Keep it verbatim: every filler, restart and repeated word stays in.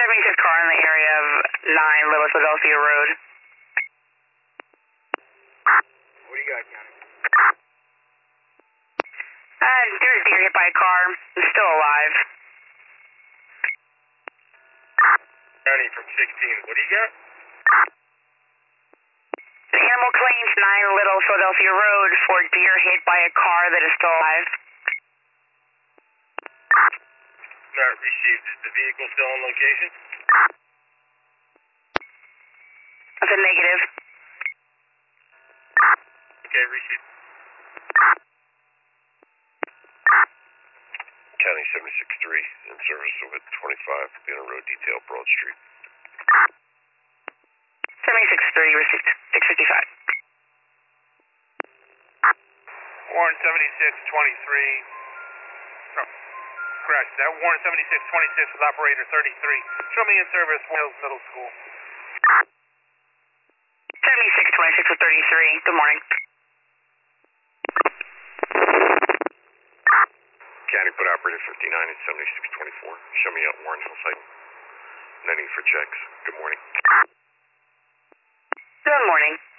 seventy-six car in the area of nine Little Philadelphia Road. What do you got, County? Uh, there's a deer hit by a car. It's still alive. County from sixteen, what do you got? Animal claims nine Little Philadelphia Road for deer hit by a car that is still alive. Not received. Is the vehicle still on location? That's a negative. Okay, received. County seventy-six three, in service with twenty-five, Vienna Road Detail, Broad Street. seventy-six three, received. six fifty-five. Warren seventy-six twenty-three. No, correct. That Warren seventy-six twenty-six with operator thirty-three. Show me in service, Wales Middle School. seventy-six twenty-six with thirty-three. Good morning. County put operator fifty-nine at seventy-six twenty-four. Show me out Warren Hill site. No need for checks. Good morning. Good morning.